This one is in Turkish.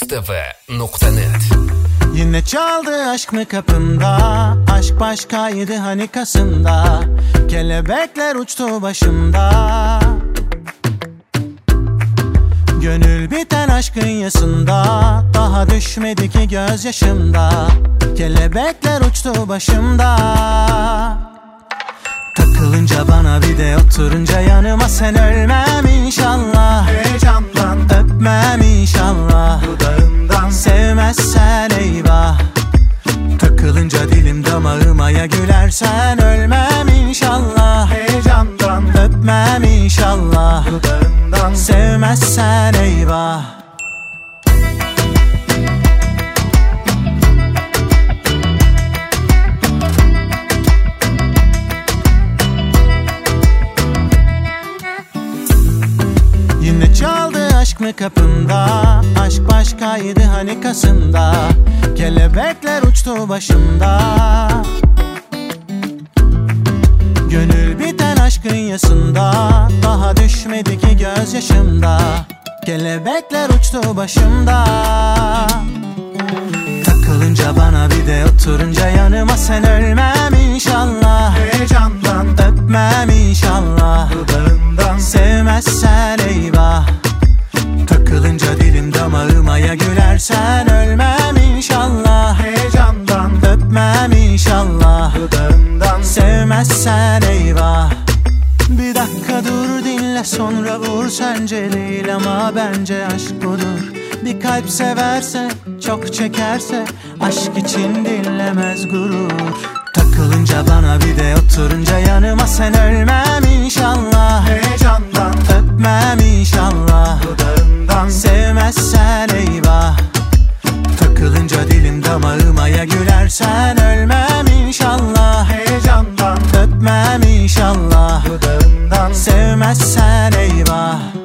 Mixtv.net. Yine çaldı aşk mı kapımda? Aşk başkaydı hani Kasım'da. Kelebekler uçtu başımda. Gönül biten aşkın yasında. Daha düşmedi ki gözyaşımda. Kelebekler uçtu başımda. Takılınca bana bir de oturunca yanıma, sen ölmem inşallah. Heyecandan Öpmem inşallah. dudağından Sevmezsen eyvah. Takılınca dilim damağıma ya gülersen, ölmem inşallah. heyecandan Öpmem inşallah. dudağından Sevmezsen eyvah. Yine çaldı aşk mı kapımda? Aşk başkaydı hani Kasım'da. Kelebekler uçtu başımda. Gönül biten aşkın yasında. Daha düşmedi ki gözyaşımda. Kelebekler uçtu başımda. Takılınca bana bir de oturunca yanıma, sen ölmem inşallah. heyecandan Öpmem inşallah. dudağından Sevmezsen eyvah. Takılınca dilim damağıma ya gülersen, ölmem inşallah. heyecandan Öpmem inşallah. dudağından Sevmezsen eyvah. Bir dakika dur dinle, sonra vur, sence değil ama bence aşk budur. Bir kalp severse, çok çekerse, aşk için dinlemez gurur. Takılınca bana bir de oturunca yanıma, sen ölmem inşallah. heyecandan Öpmem inşallah. dudağından Sevmezsen eyvah. Takılınca dilim damağıma ya gülersen, ölmem inşallah. heyecandan Öpmem inşallah. dudağından Sevmezsen eyvah.